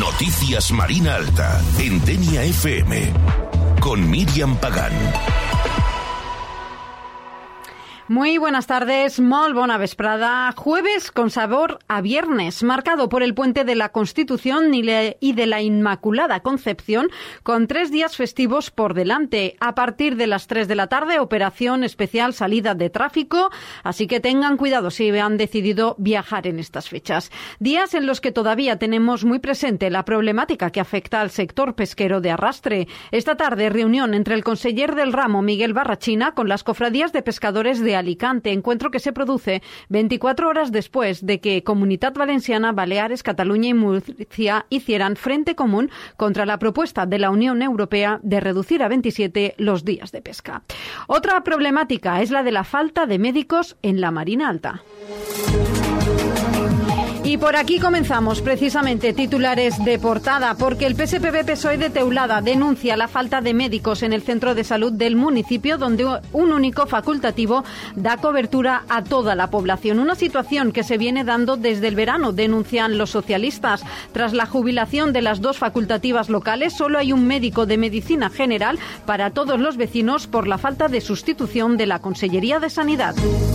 Noticias Marina Alta, en Denia FM, con Míriam Pagán. Muy buenas tardes, molt bona vesprada. Jueves con sabor a viernes, marcado por el puente de la Constitución y de la Inmaculada Concepción, con 3 días festivos por delante. A partir de las 3 de la tarde, operación especial salida de tráfico, así que tengan cuidado si han decidido viajar en estas fechas. Días en los que todavía tenemos muy presente la problemática que afecta al sector pesquero de arrastre. Esta tarde, reunión entre el conseller del ramo, Miguel Barrachina, con las cofradías de pescadores de Alicante, encuentro que se produce 24 horas después de que Comunitat Valenciana, Baleares, Cataluña y Murcia hicieran frente común contra la propuesta de la Unión Europea de reducir a 27 los días de pesca. Otra problemática es la de la falta de médicos en la Marina Alta. Y por aquí comenzamos, precisamente, titulares de portada, porque el PSPV-PSOE de Teulada denuncia la falta de médicos en el centro de salud del municipio, donde un único facultativo da cobertura a toda la población. Una situación que se viene dando desde el verano, denuncian los socialistas. Tras la jubilación de las 2 facultativas locales, solo hay un médico de medicina general para todos los vecinos por la falta de sustitución de la Consellería de Sanidad.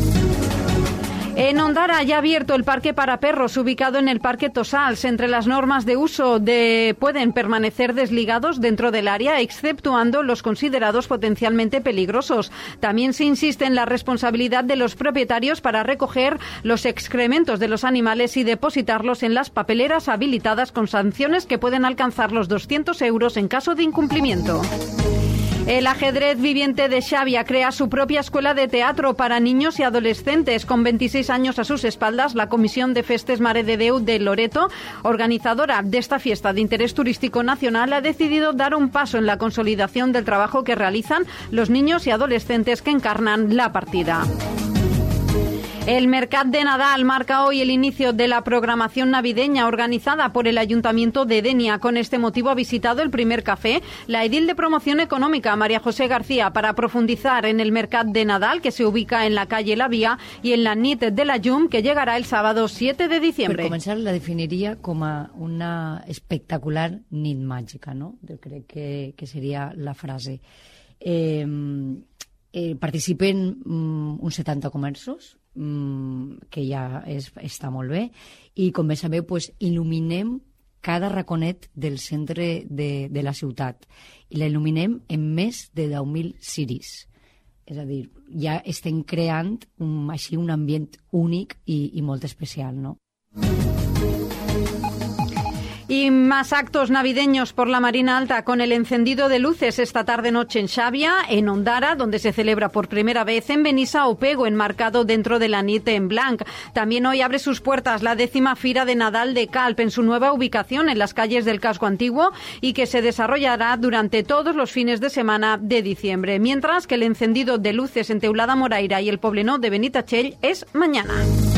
En Ondara ya ha abierto el parque para perros ubicado en el Parque Tossals. Entre las normas de uso pueden permanecer desligados dentro del área, exceptuando los considerados potencialmente peligrosos. También se insiste en la responsabilidad de los propietarios para recoger los excrementos de los animales y depositarlos en las papeleras habilitadas, con sanciones que pueden alcanzar los 200 euros en caso de incumplimiento. El ajedrez viviente de Xàbia crea su propia escuela de teatro para niños y adolescentes. Con 26 años a sus espaldas, la Comisión de Festes Mare de Déu de Loreto, organizadora de esta fiesta de interés turístico nacional, ha decidido dar un paso en la consolidación del trabajo que realizan los niños y adolescentes que encarnan la partida. El Mercat de Nadal marca hoy el inicio de la programación navideña organizada por el Ayuntamiento de Denia. Con este motivo ha visitado el Primer Café la edil de Promoción Económica, María José García, para profundizar en el Mercat de Nadal, que se ubica en la calle La Vía, y en la Nit de la Llum, que llegará el sábado 7 de diciembre. Per començar, la definiria com a una espectacular nit màgica, no? Jo crec que seria la frase. Participen uns 70 comerços, que ja està molt bé, i com bé sabeu, pues, il·luminem cada raconet del centre de la ciutat, i la il·luminem en més de 10.000 ciris. És a dir, ja estem creant així un ambient únic i molt especial, no? Y más actos navideños por la Marina Alta, con el encendido de luces esta tarde-noche en Xàbia, en Ondara, donde se celebra por primera vez, en Benissa o Pego, enmarcado dentro de la Nit en Blanc. También hoy abre sus puertas la 10ª Fira de Nadal de Calp, en su nueva ubicación en las calles del Casco Antiguo, y que se desarrollará durante todos los fines de semana de diciembre. Mientras que el encendido de luces en Teulada Moraira y el Poblenou de Benitatxell es mañana.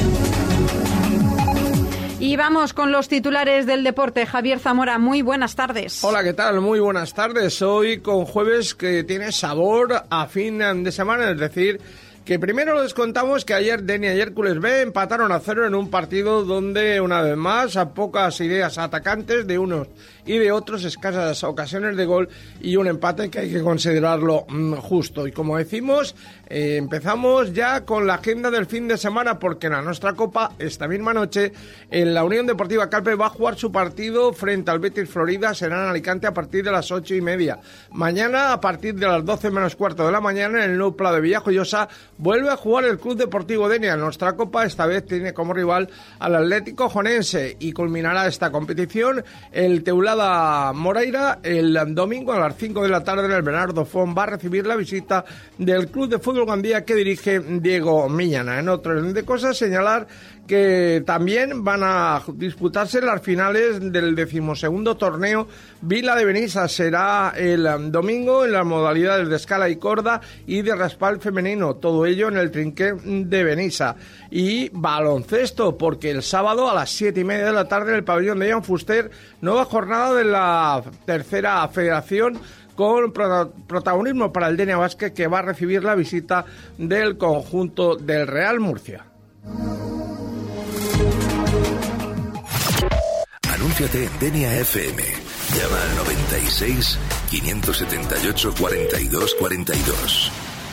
Y vamos con los titulares del deporte. Javier Zamora, muy buenas tardes. Hola, ¿qué tal? Muy buenas tardes. Hoy con jueves que tiene sabor a fin de semana, es decir, que primero les contamos que ayer Denia y Hércules B empataron a 0 en un partido donde, una vez más, a pocas ideas atacantes de unos y de otros, escasas ocasiones de gol y un empate que hay que considerarlo justo. Y como decimos, empezamos ya con la agenda del fin de semana, porque en la nuestra Copa, esta misma noche, en la Unión Deportiva Calpe va a jugar su partido frente al Betis Florida. Será en Alicante a partir de las 8:30. Mañana, a partir de las 12 menos cuarto de la mañana, en el Nou Pla de Villajoyosa, vuelve a jugar el Club Deportivo Denia. En nuestra Copa, esta vez tiene como rival al Atlético Jonense, y culminará esta competición el Teulada Moraira el domingo a las 5 de la tarde en el Bernardo Font. Va a recibir la visita del Club de Fútbol Gandía, que dirige Diego Miñana. En otro orden de cosas, señalar que también van a disputarse las finales del 12º torneo Vila de Benissa. Será el domingo en las modalidades de escala y corda y de raspall femenino, todo ello en el Trinquet de Benissa. Y baloncesto, porque el sábado a las 7:30 de la tarde en el pabellón de Jan Fuster, nueva jornada de la tercera federación, con protagonismo para el Denia Basket, que va a recibir la visita del conjunto del Real Murcia. Anúnciate en Denia FM. Llama al 96 578 42 42.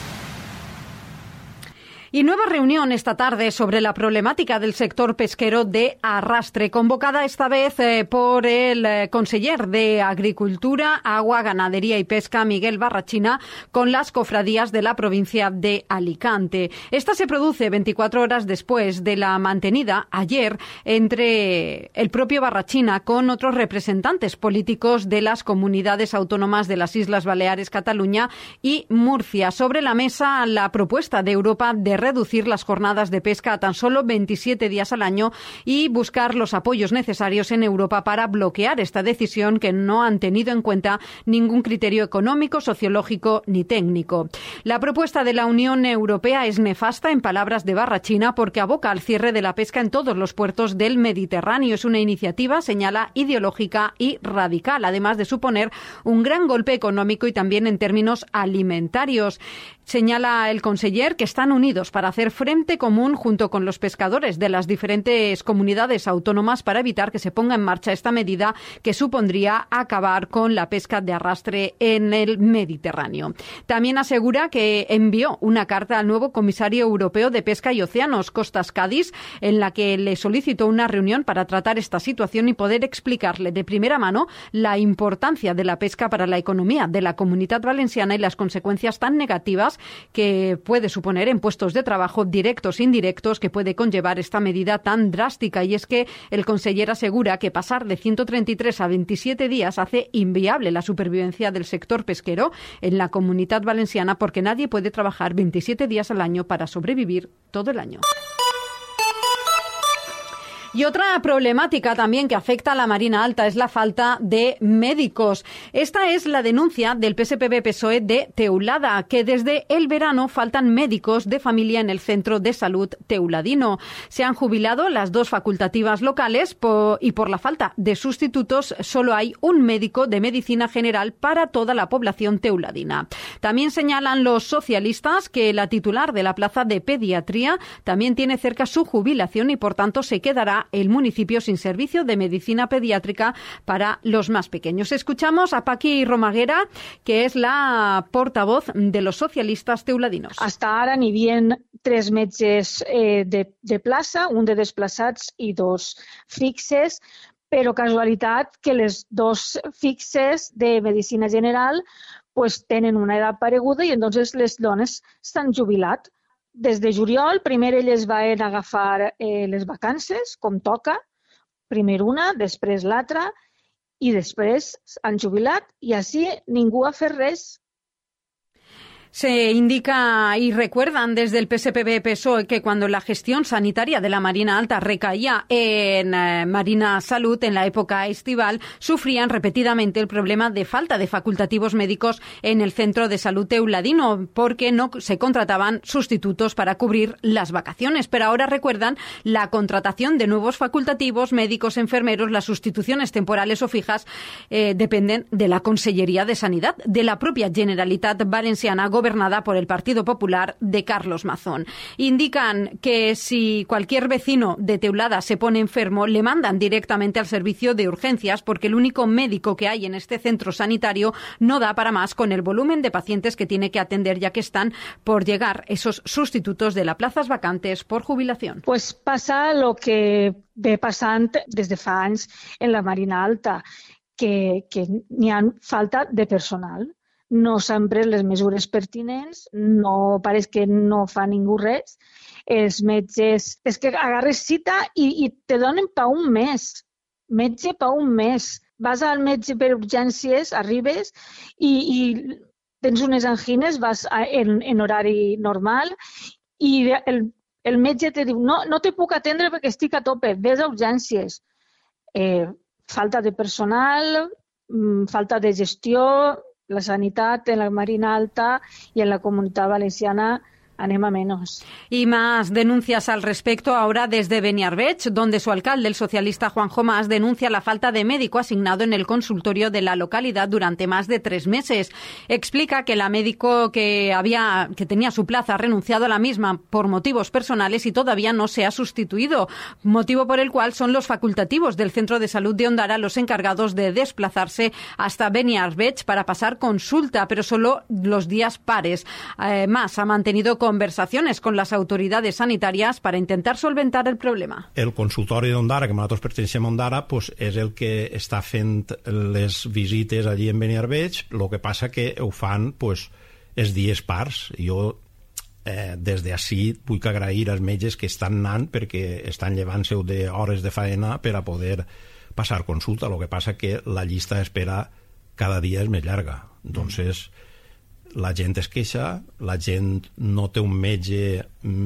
Y nueva reunión esta tarde sobre la problemática del sector pesquero de arrastre, convocada esta vez por el conseller de Agricultura, Agua, Ganadería y Pesca, Miguel Barrachina, con las cofradías de la provincia de Alicante. Esta se produce 24 horas después de la mantenida ayer entre el propio Barrachina con otros representantes políticos de las comunidades autónomas de las Islas Baleares, Cataluña y Murcia. Sobre la mesa la propuesta de Europa de reducir las jornadas de pesca a tan solo 27 días al año y buscar los apoyos necesarios en Europa para bloquear esta decisión, que no han tenido en cuenta ningún criterio económico, sociológico ni técnico. La propuesta de la Unión Europea es nefasta, en palabras de Barrachina, porque aboca al cierre de la pesca en todos los puertos del Mediterráneo. Es una iniciativa, señala, ideológica y radical, además de suponer un gran golpe económico y también en términos alimentarios. Señala el conseller que están unidos para hacer frente común junto con los pescadores de las diferentes comunidades autónomas para evitar que se ponga en marcha esta medida que supondría acabar con la pesca de arrastre en el Mediterráneo. También asegura que envió una carta al nuevo comisario europeo de Pesca y Océanos, Costas Cadis, en la que le solicitó una reunión para tratar esta situación y poder explicarle de primera mano la importancia de la pesca para la economía de la Comunitat Valenciana y las consecuencias tan negativas que puede suponer en puestos de trabajo directos e indirectos que puede conllevar esta medida tan drástica. Y es que el conseller asegura que pasar de 133 a 27 días hace inviable la supervivencia del sector pesquero en la Comunitat Valenciana, porque nadie puede trabajar 27 días al año para sobrevivir todo el año. Y otra problemática también que afecta a la Marina Alta es la falta de médicos. Esta es la denuncia del PSPB-PSOE de Teulada, que desde el verano faltan médicos de familia en el Centro de Salud Teuladino. Se han jubilado las dos facultativas locales y por la falta de sustitutos solo hay un médico de medicina general para toda la población teuladina. También señalan los socialistas que la titular de la plaza de pediatría también tiene cerca su jubilación y por tanto se quedará el municipio sin servicio de medicina pediátrica para los más pequeños. Escuchamos a Paqui Romaguera, que es la portavoz de los socialistas teuladinos. Hasta ara n'hi havia 3 metges de plaça, un de desplaçats i 2 fixes, però casualitat que les 2 fixes de medicina general pues, tenen una edat pareguda i entonces les dones s'han jubilat. Des de juliol, primer elles van agafar les vacances, com toca, primer una, després l'altra, i després han jubilat i així ningú ha fet res. Se indica y recuerdan desde el PSPB-PSOE que cuando la gestión sanitaria de la Marina Alta recaía en Marina Salud en la época estival, sufrían repetidamente el problema de falta de facultativos médicos en el Centro de Salud Teuladino, porque no se contrataban sustitutos para cubrir las vacaciones. Pero ahora recuerdan la contratación de nuevos facultativos, médicos, enfermeros, las sustituciones temporales o fijas dependen de la Consellería de Sanidad, de la propia Generalitat Valenciana, gobernada por el Partido Popular de Carlos Mazón. Indican que si cualquier vecino de Teulada se pone enfermo, le mandan directamente al servicio de urgencias, porque el único médico que hay en este centro sanitario no da para más con el volumen de pacientes que tiene que atender, ya que están por llegar esos sustitutos de las plazas vacantes por jubilación. Pues passa lo que ve passant des de fa anys en la Marina Alta, que n'hi ha falta de personal. No s'han pres les mesures pertinents, no pareix que no fa ningú res. Els metges, és que agarres cita i te donen per un mes. Metge per un mes. Vas al metge per urgències, arribes i tens unes angines, vas en horari normal i el metge te diu no te puc atendre perquè estic a tope, ves a urgències. Falta de personal, falta de gestió. La sanitat en la Marina Alta i en la Comunitat Valenciana anem a menos. Y más denuncias al respecto ahora desde Beniarbeig, donde su alcalde, el socialista Juanjo Mas, denuncia la falta de médico asignado en el consultorio de la localidad durante más de 3 meses. Explica que la médico que tenía su plaza ha renunciado a la misma por motivos personales y todavía no se ha sustituido, motivo por el cual son los facultativos del Centro de Salud de Ondara los encargados de desplazarse hasta Beniarbeig para pasar consulta, pero solo los días pares. Mas ha mantenido conversaciones con las autoridades sanitarias para intentar solventar el problema. El consultori d'Ondara, que nosaltres pertencem a Ondara, pues, és el que està fent les visites allí en Beniarbeig. El que passa que ho fan pues, els dies pars. Jo des d'ací vull agrair als metges que estan anant perquè estan llevant-se d'hores de faena per a poder passar consulta. El que passa que la llista d'espera cada dia és més llarga. Entonces, la gent es queixa, la gent no té un metge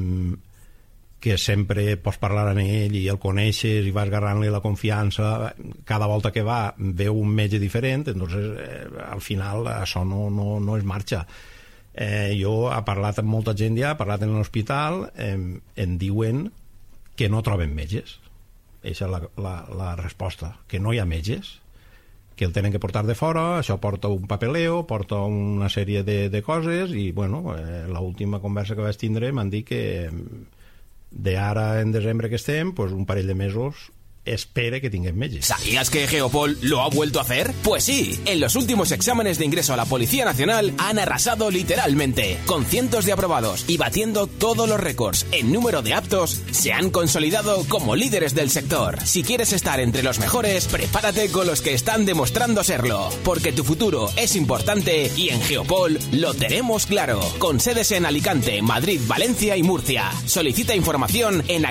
que sempre pots parlar amb ell i el coneixes i vas agarrant-li la confiança. Cada volta que va veu un metge diferent, entonces al final això no es marxa. Jo he parlat amb molta gent ja, he parlat en l'hospital, em diuen que no troben metges. Aquesta és la resposta, que no hi ha metges, que el tenen que portar de fora, això porta un papeleo, porta una sèrie de coses i, bueno, l'última conversa que vaig tindre m'han dit que d'ara en desembre que estem, pues un parell de mesos espere que tinguem metges. ¿Sabías que Geopol lo ha vuelto a hacer? Pues sí, en los últimos exámenes de ingreso a la Policía Nacional han arrasado literalmente, con cientos de aprobados y batiendo todos los récords en número de aptos, se han consolidado como líderes del sector. Si quieres estar entre los mejores, prepárate con los que están demostrando serlo, porque tu futuro es importante y en Geopol lo tenemos claro, con sedes en Alicante, Madrid, Valencia y Murcia. Solicita información en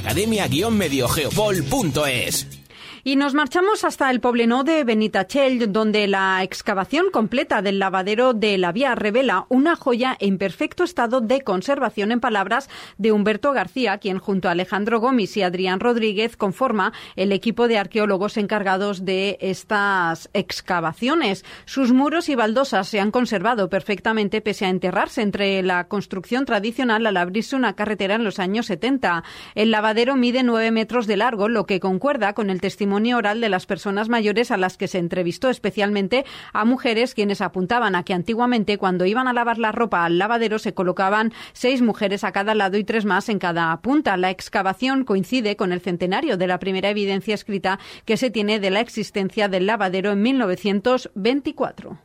academia-mediogeopol.es. Y nos marchamos hasta el Poblenou de Benitatxell, donde la excavación completa del lavadero de la vía revela una joya en perfecto estado de conservación, en palabras de Humberto García, quien junto a Alejandro Gomis y Adrián Rodríguez conforma el equipo de arqueólogos encargados de estas excavaciones. Sus muros y baldosas se han conservado perfectamente pese a enterrarse entre la construcción tradicional al abrirse una carretera en los años 70. El lavadero mide 9 metros de largo, lo que concuerda con el testimonio oral de las personas mayores a las que se entrevistó, especialmente a mujeres quienes apuntaban a que antiguamente cuando iban a lavar la ropa al lavadero se colocaban 6 mujeres a cada lado y 3 más en cada punta. La excavación coincide con el centenario de la primera evidencia escrita que se tiene de la existencia del lavadero en 1924.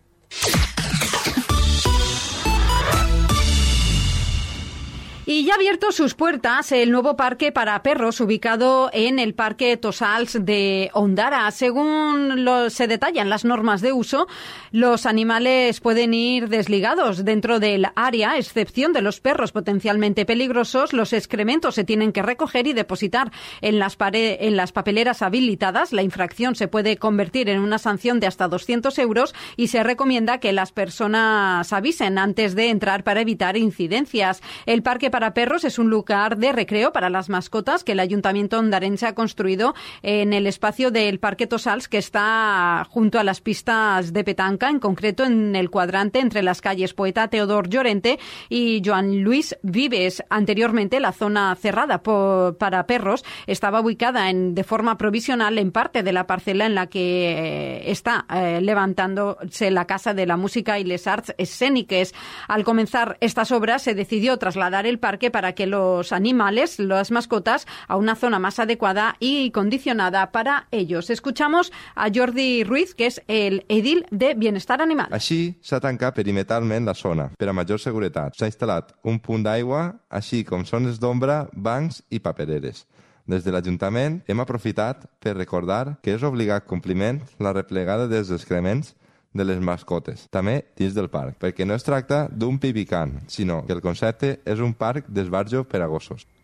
Y ya ha abierto sus puertas el nuevo parque para perros ubicado en el Parque Tossals de Ondara. Según se detallan las normas de uso, los animales pueden ir desligados dentro del área, a excepción de los perros potencialmente peligrosos. Los excrementos se tienen que recoger y depositar en las papeleras habilitadas. La infracción se puede convertir en una sanción de hasta 200 euros y se recomienda que las personas avisen antes de entrar para evitar incidencias. El Parque para perros es un lugar de recreo para las mascotas que el Ayuntamiento ondarense ha construido en el espacio del Parque Tossals, que está junto a las pistas de petanca, en concreto en el cuadrante entre las calles Poeta Teodor Llorente y Joan Luis Vives. Anteriormente, la zona cerrada para perros estaba ubicada de forma provisional en parte de la parcela en la que está levantándose la Casa de la Música y les Arts Escéniques. Al comenzar estas obras, se decidió trasladar el parque para que los animales, las mascotas, a una zona más adecuada y condicionada para ellos. Escuchamos a Jordi Ruiz, que es el edil de Bienestar Animal. Així s'ha tancat perimetralment la zona per a major seguretat. S'ha instal·lat un punt d'aigua, així com zones d'ombra, bancs i papereres. Des de l'Ajuntament hem aprofitat per recordar que és obligat compliment la replegada dels excrements de les mascotes, també dins del parc, perquè no es tracta d'un pipicant, sinó que el concepte és un parc d'esbarjo per a gossos.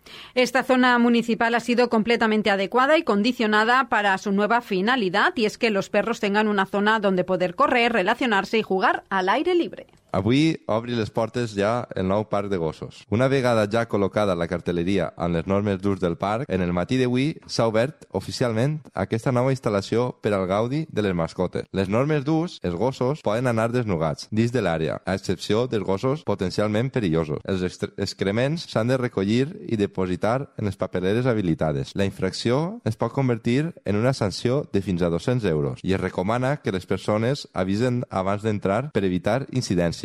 Esta zona municipal ha sido completamente adecuada y condicionada para su nueva finalidad, y es que los perros tengan una zona donde poder correr, relacionarse y jugar al aire libre. Avui obri les portes ja el nou parc de gossos. Una vegada ja col·locada la cartelleria amb les normes d'ús del parc, en el matí d'avui s'ha obert oficialment aquesta nova instal·lació per al gaudi de les mascotes. Les normes d'ús, els gossos poden anar desnugats dins de l'àrea, a excepció dels gossos potencialment perillosos. Els excrements s'han de recollir i depositar en les papereres habilitades. La infracció es pot convertir en una sanció de fins a 200 euros i es recomana que les persones avisen abans d'entrar per evitar incidències.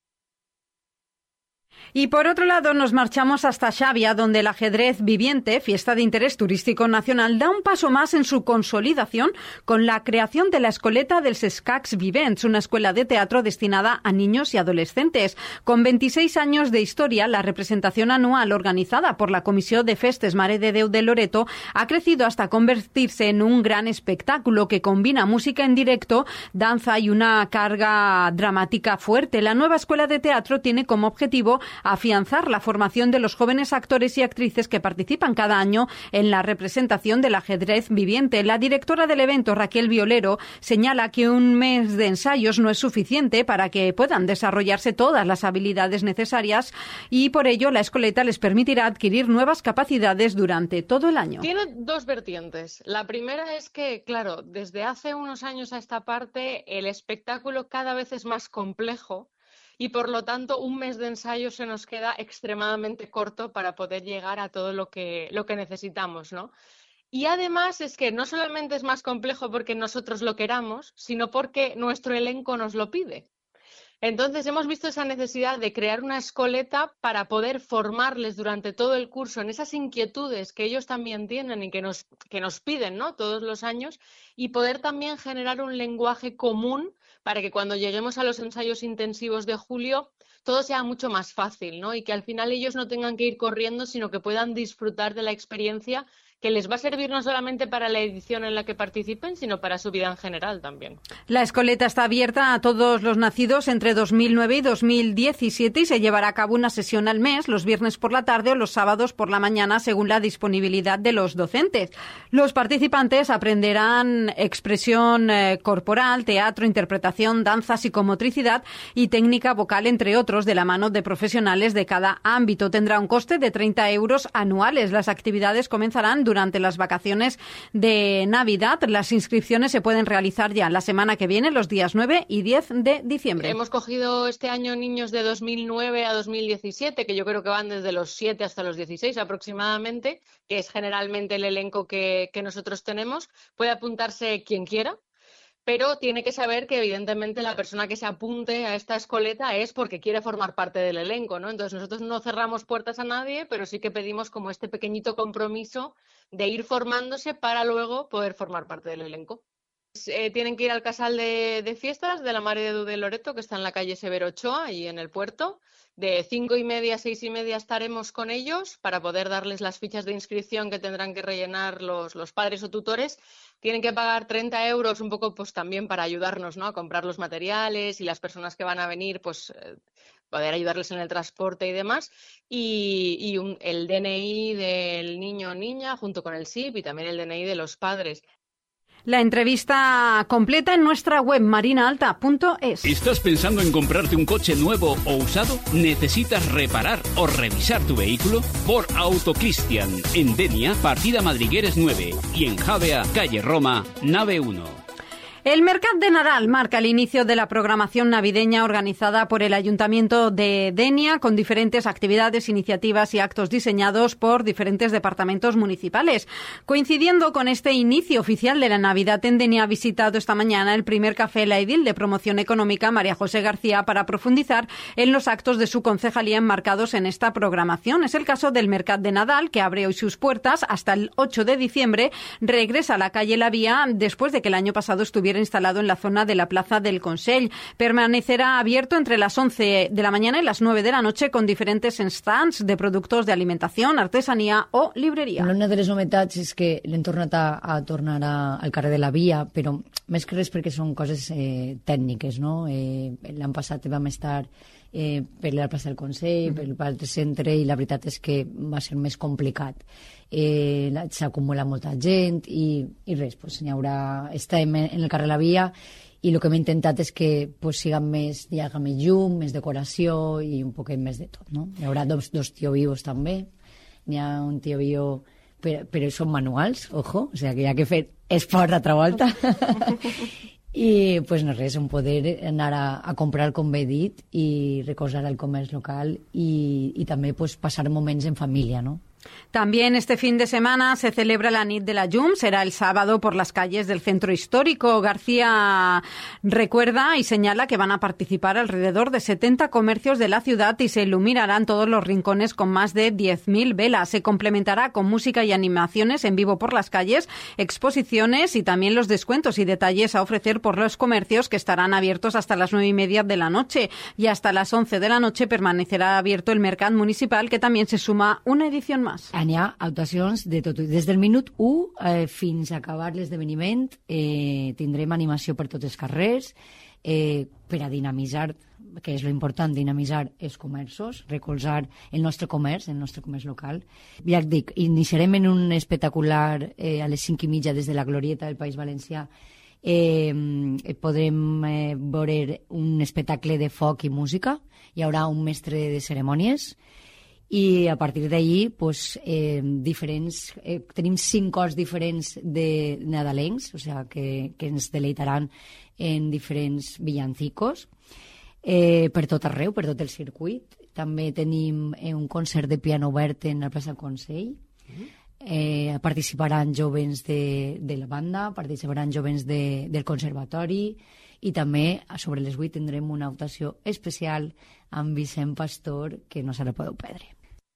Y por otro lado nos marchamos hasta Xàbia, donde el ajedrez viviente, fiesta de interés turístico nacional, da un paso más en su consolidación con la creación de la Escoleta dels Escacs Vivents, una escuela de teatro destinada a niños y adolescentes. Con 26 años de historia, la representación anual organizada por la Comissió de Festes Mare de Déu de Loreto ha crecido hasta convertirse en un gran espectáculo que combina música en directo, danza y una carga dramática fuerte. La nueva escuela de teatro tiene como objetivo afianzar la formación de los jóvenes actores y actrices que participan cada año en la representación del ajedrez viviente. La directora del evento, Raquel Violero, señala que un mes de ensayos no es suficiente para que puedan desarrollarse todas las habilidades necesarias y por ello la escoleta les permitirá adquirir nuevas capacidades durante todo el año. Tiene dos vertientes. La primera es que, claro, desde hace unos años a esta parte el espectáculo cada vez es más complejo. Y por lo tanto un mes de ensayo se nos queda extremadamente corto para poder llegar a todo lo que necesitamos, ¿no? Y además es que no solamente es más complejo porque nosotros lo queramos, sino porque nuestro elenco nos lo pide. Entonces hemos visto esa necesidad de crear una escoleta para poder formarles durante todo el curso en esas inquietudes que ellos también tienen y que nos piden, ¿no? Todos los años, y poder también generar un lenguaje común para que cuando lleguemos a los ensayos intensivos de julio todo sea mucho más fácil, ¿no? Y que al final ellos no tengan que ir corriendo, sino que puedan disfrutar de la experiencia que les va a servir no solamente para la edición en la que participen, sino para su vida en general también. La escoleta está abierta a todos los nacidos entre 2009 y 2017 y se llevará a cabo una sesión al mes, los viernes por la tarde o los sábados por la mañana, según la disponibilidad de los docentes. Los participantes aprenderán expresión corporal, teatro, interpretación, danza, psicomotricidad y técnica vocal, entre otros, de la mano de profesionales de cada ámbito. Tendrá un coste de 30 euros anuales. Las actividades comenzarán durante las vacaciones de Navidad. Las inscripciones se pueden realizar ya la semana que viene, los días 9 y 10 de diciembre. Hemos cogido este año niños de 2009 a 2017, que yo creo que van desde los 7 hasta los 16 aproximadamente, que es generalmente el elenco que nosotros tenemos. Puede apuntarse quien quiera, pero tiene que saber que evidentemente la persona que se apunte a esta escoleta es porque quiere formar parte del elenco, ¿no? Entonces nosotros no cerramos puertas a nadie, pero sí que pedimos como este pequeñito compromiso de ir formándose para luego poder formar parte del elenco. Tienen que ir al casal de fiestas de la Mare de Déu de Loreto, que está en la calle Severo Ochoa y en el puerto. De 5:30 a 6:30 estaremos con ellos para poder darles las fichas de inscripción que tendrán que rellenar los padres o tutores. Tienen que pagar 30 euros un poco pues también para ayudarnos, ¿no?, a comprar los materiales y las personas que van a venir pues poder ayudarles en el transporte y demás. Y el DNI del niño o niña junto con el SIP y también el DNI de los padres. La entrevista completa en nuestra web marinaalta.es. ¿Estás pensando en comprarte un coche nuevo o usado? ¿Necesitas reparar o revisar tu vehículo? Por Autocristian, en Denia, partida Madrigueres 9 y en Javea, calle Roma, nave 1. El Mercat de Nadal marca el inicio de la programación navideña organizada por el Ayuntamiento de Denia, con diferentes actividades, iniciativas y actos diseñados por diferentes departamentos municipales. Coincidiendo con este inicio oficial de la Navidad en Denia, ha visitado esta mañana el primer café La Edil de Promoción Económica, María José García, para profundizar en los actos de su concejalía enmarcados en esta programación. Es el caso del Mercat de Nadal, que abre hoy sus puertas hasta el 8 de diciembre. Regresa a la calle La Vía después de que el año pasado estuviera instalado en la zona de la Plaza del Consell. Permanecerá abierto entre las 11 de la mañana y las 9 de la noche con diferentes stands de productos de alimentación, artesanía o libreria. Una de les novetats és que l'hem tornat a tornar al carrer de la Via, però més que res perquè són coses tècniques, no? L'any passat vam estar per la plaça del Consell, per l'altre centre, i la veritat és que va ser més complicat. S'acumula molta gent i res, pues, estem en el carrer La Via i el que hem intentat és que pues, hi haga més llum, més decoració i un poquet més de tot. No? Hi haurà dos tio vivos també, n'hi ha un tio vivo, però són manuals, ojo, o sigui que hi ha que fer esport a volta. I pues no res, un poder anar a comprar, com bé he dit, i recolzar el comerç local i també pues, passar moments en família, no? También este fin de semana se celebra la Nit de la Llum, será el sábado por las calles del centro histórico. García recuerda y señala que van a participar alrededor de 70 comercios de la ciudad y se iluminarán todos los rincones con más de 10.000 velas. Se complementará con música y animaciones en vivo por las calles, exposiciones y también los descuentos y detalles a ofrecer por los comercios que estarán abiertos hasta las 9:30 de la noche y hasta las 11 de la noche permanecerá abierto el Mercat Municipal, que también se suma una edición más. N'hi ha actuacions de tot. Des del minut 1 fins a acabar l'esdeveniment tindrem animació per tots els carrers per a dinamitzar, que és lo important, dinamitzar els comerços, recolzar el nostre comerç local. Ja et dic, iniciarem en un espectacular a les 5:30 des de la Glorieta del País Valencià. Podrem veure un espectacle de foc i música. Hi haurà un mestre de cerimònies i a partir d'allí pues, tenim 5 cors diferents de nadalencs, o sigui, que ens deleitaran en diferents villancicos per tot arreu, per tot el circuit. També tenim un concert de piano obert en la plaça del Consell. Participaran jovens de la banda, participaran jovens del conservatori i també sobre les 8 tindrem una actuació especial amb Vicent Pastor que no se la podeu perdre.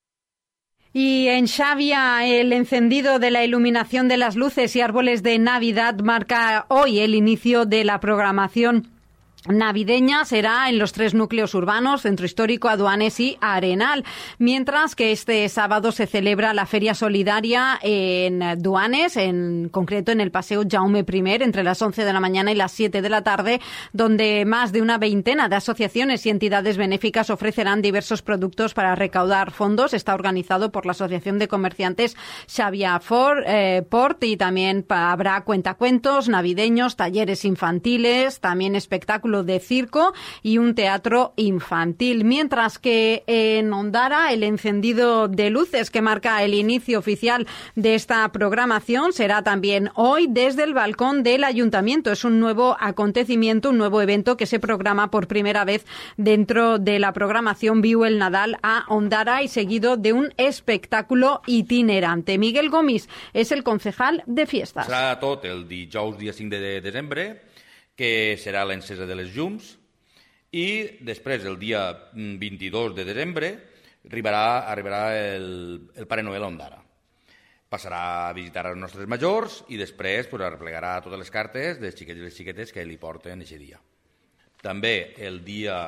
Y en Xavia, el encendido de la iluminación de las luces y árboles de Navidad marca hoy el inicio de la programación navideña. Será en los 3 núcleos urbanos, Centro Histórico, Aduanes y Arenal, mientras que este sábado se celebra la Feria Solidaria en Duanes, en concreto en el Paseo Jaume I, entre las 11 de la mañana y las 7 de la tarde, donde más de una veintena de asociaciones y entidades benéficas ofrecerán diversos productos para recaudar fondos. Está organizado por la Asociación de Comerciantes Xavia Port y también habrá cuentacuentos navideños, talleres infantiles, también espectáculos de circo y un teatro infantil, mientras que en Ondara el encendido de luces que marca el inicio oficial de esta programación será también hoy desde el balcón del Ayuntamiento. Es un nuevo acontecimiento, un nuevo evento que se programa por primera vez dentro de la programación Viu el Nadal a Ondara y seguido de un espectáculo itinerante. Miguel Gomis es el concejal de fiestas. Serà tot el dijous dia 5 de desembre, que serà l'encesa de les llums, i després, el dia 22 de desembre, arribarà el Pare Noel a Ondara. Passarà a visitar els nostres majors i després arreplegarà totes les cartes dels xiquets i les xiquetes que li porten aquest dia. També el dia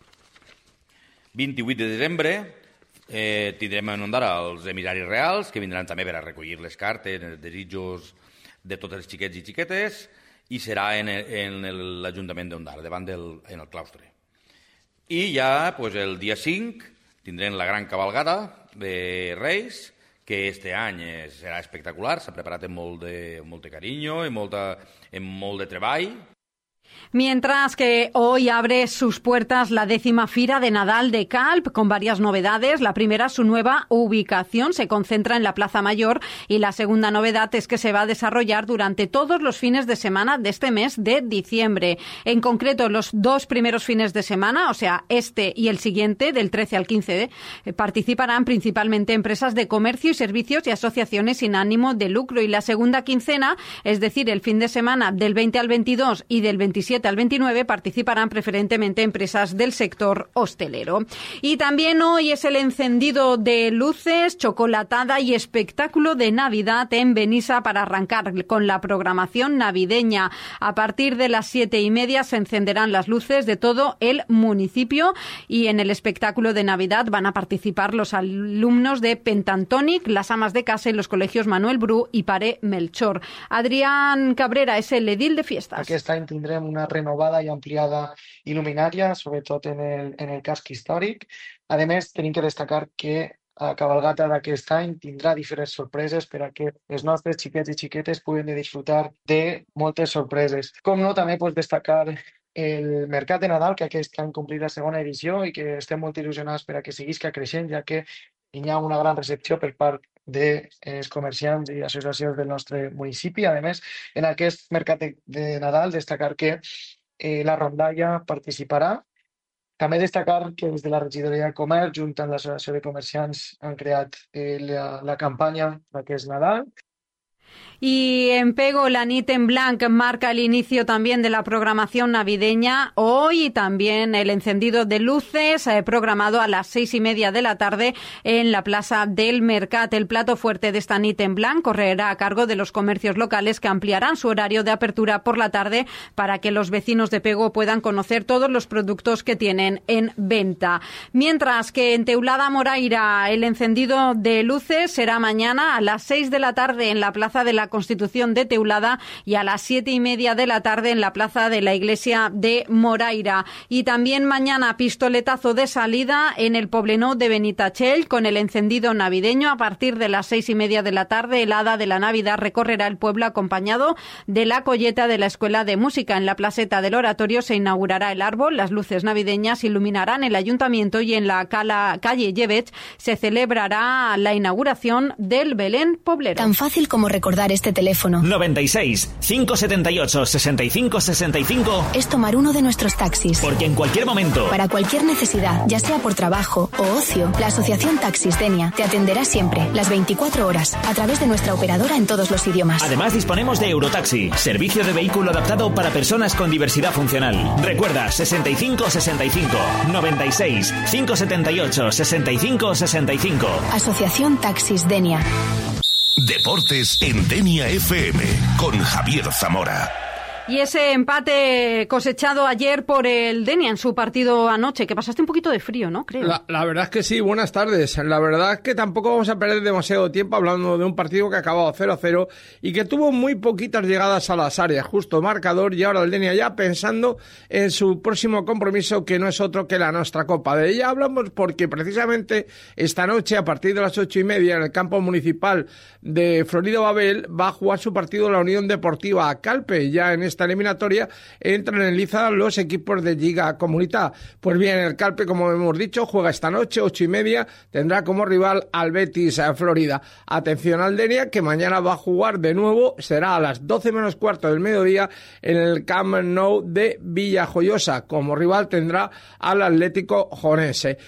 28 de desembre tindrem en Ondara els emissaris reals, que vindran també per a recollir les cartes, els desitjos de tots els xiquets i xiquetes, i serà en l'Ajuntament d'Ondara, davant en el claustre. I ja el dia 5 tindrem la gran cabalgada de Reis, que este any serà espectacular, s'ha preparat amb molt de carinyo, amb molt de treball. Mientras que hoy abre sus puertas la 10ª Fira de Nadal de Calp con varias novedades. La primera, su nueva ubicación, se concentra en la Plaza Mayor, y la segunda novedad es que se va a desarrollar durante todos los fines de semana de este mes de diciembre. En concreto, los 2 primeros fines de semana, o sea, este y el siguiente, del 13 al 15, participarán principalmente empresas de comercio y servicios y asociaciones sin ánimo de lucro. Y la segunda quincena, es decir, el fin de semana del 20 al 22 y del 27 al 29, participarán preferentemente empresas del sector hostelero. Y también hoy es el encendido de luces, chocolatada y espectáculo de Navidad en Benissa para arrancar con la programación navideña. A partir de las 7:30 se encenderán las luces de todo el municipio y en el espectáculo de Navidad van a participar los alumnos de Pentantonic, las amas de casa y los colegios Manuel Bru y Pare Melchor. Adrián Cabrera es el edil de fiestas. Aquest any tindrem una renovada i ampliada il·luminària, sobretot en el casc històric. A més, tenim que destacar que la cabalgata d'aquest any tindrà diferents sorpreses per a que els nostres xiquets i xiquetes puguin disfrutar de moltes sorpreses. Com no, també destacar el Mercat de Nadal, que aquest any complir la segona edició i que estem molt il·lusionats per a que seguisca creixent, ja que hi ha una gran recepció per part dels comerciants i associacions del nostre municipi. A més, en aquest Mercat de Nadal destacar que la rondalla participarà. També destacar que des de la regidoria de Comerç, junt amb l'Associació de Comerciants, han creat la campanya d'aquest Nadal. Y en Pego, la Nit en Blanc marca el inicio también de la programación navideña. Hoy también el encendido de luces programado a las 6:30 de la tarde en la Plaza del Mercat. El plato fuerte de esta Nit en Blanc correrá a cargo de los comercios locales, que ampliarán su horario de apertura por la tarde para que los vecinos de Pego puedan conocer todos los productos que tienen en venta. Mientras que en Teulada Moraira el encendido de luces será mañana a las 6 de la tarde en la Plaza de la Constitución de Teulada y a las 7:30 de la tarde en la Plaza de la Iglesia de Moraira. Y también mañana pistoletazo de salida en el Poblenou de Benitachell con el encendido navideño. A partir de las 6:30 de la tarde, el Hada de la Navidad recorrerá el pueblo acompañado de la colleta de la Escuela de Música. En la placeta del Oratorio se inaugurará el árbol, las luces navideñas iluminarán el ayuntamiento y en la calle Llevech se celebrará la inauguración del Belén Poblero. Tan fácil como recordar este teléfono. 96 578 65 65 es tomar uno de nuestros taxis. Porque en cualquier momento, para cualquier necesidad, ya sea por trabajo o ocio, la Asociación Taxis Denia te atenderá siempre, las 24 horas, a través de nuestra operadora en todos los idiomas. Además, disponemos de Eurotaxi, servicio de vehículo adaptado para personas con diversidad funcional. Recuerda, 65 65 96 578 65 65. Asociación Taxis Denia. Deportes en Denia FM con Javier Zamora. Y ese empate cosechado ayer por el Denia en su partido anoche, que pasaste un poquito de frío, ¿no? Creo. La verdad es que sí, buenas tardes. La verdad es que tampoco vamos a perder demasiado tiempo hablando de un partido que ha acabado 0-0 y que tuvo muy poquitas llegadas a las áreas, justo marcador, y ahora el Denia ya pensando en su próximo compromiso, que no es otro que la Nostra Copa. De ella hablamos porque precisamente esta noche, a partir de las 8:30, en el campo municipal de Florido Babel, va a jugar su partido la Unión Deportiva Calpe. Ya en esta eliminatoria entran en liza los equipos de Lliga Comunitat. Pues bien, el Calpe, como hemos dicho, juega esta noche, 8:30, tendrá como rival al Betis Florida. Atención al Denia, que mañana va a jugar de nuevo, será a las 12 menos cuarto del mediodía en el Camp Nou de Villajoyosa. Como rival tendrá al Atlético Jonense.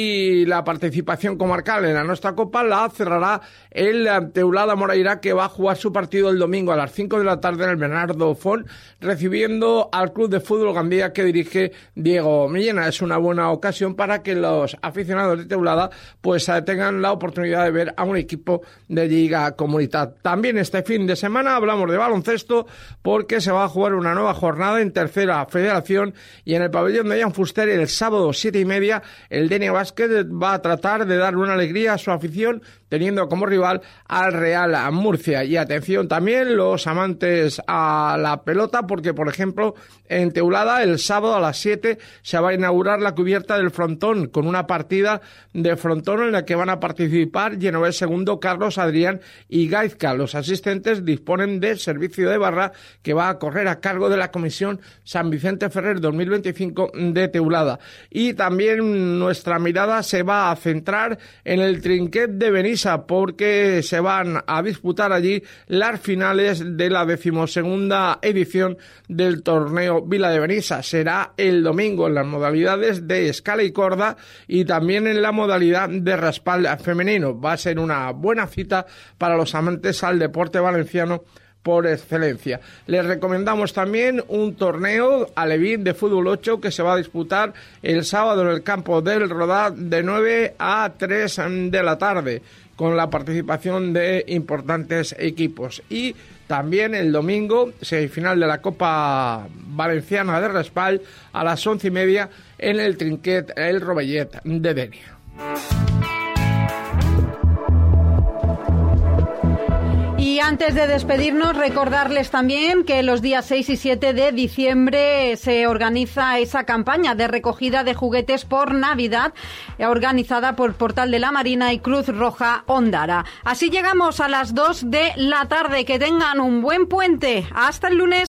Y la participación comarcal en la Nostra Copa la cerrará el Teulada Moraira, que va a jugar su partido el domingo a las 5 de la tarde en el Bernardo Font, recibiendo al Club de Fútbol Gandía que dirige Diego Millena. Es una buena ocasión para que los aficionados de Teulada pues tengan la oportunidad de ver a un equipo de Lliga Comunitat. También este fin de semana hablamos de baloncesto, porque se va a jugar una nueva jornada en Tercera Federación y en el pabellón de Jan Fuster el sábado 7:30 el Denia Basket va a tratar de darle una alegría a su afición, teniendo como rival al Real Murcia. Y atención también los amantes a la pelota, porque por ejemplo en Teulada el sábado a las 7 se va a inaugurar la cubierta del frontón, con una partida de frontón en la que van a participar Genovés II, Carlos, Adrián y Gaizka. Los asistentes disponen del servicio de barra, que va a correr a cargo de la Comisión San Vicente Ferrer 2025 de Teulada. Y también nuestra mirada se va a centrar en el Trinquet de Benissa, porque se van a disputar allí las finales de la 12ª edición del torneo Vila de Benissa. Será el domingo en las modalidades de escala y corda y también en la modalidad de raspal femenino. Va a ser una buena cita para los amantes al deporte valenciano por excelencia. Les recomendamos también un torneo alevín de fútbol 8 que se va a disputar el sábado en el campo del Rodá de 9 a 3 de la tarde, con la participación de importantes equipos. Y también el domingo, semifinal de la Copa Valenciana de Raspall a las 11:30 en el Trinquet El Rovellet de Denia. Y Antes de despedirnos, recordarles también que los días 6 y 7 de diciembre se organiza esa campaña de recogida de juguetes por Navidad, organizada por Portal de la Marina y Cruz Roja Ondara. Así llegamos a las 2 de la tarde. Que tengan un buen puente. Hasta el lunes.